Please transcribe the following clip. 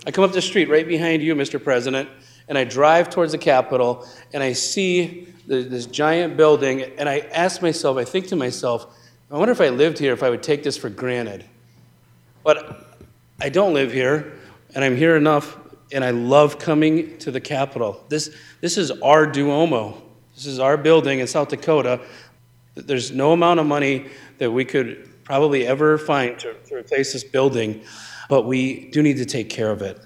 I come up the street right behind you, Mr. President, and I drive towards the Capitol, and I see this giant building, and I think to myself, I wonder if I lived here, if I would take this for granted. But I don't live here, and I'm here enough, and I love coming to the Capitol. This is our Duomo. This is our building in South Dakota. There's no amount of money that we could probably ever find to replace this building, but we do need to take care of it.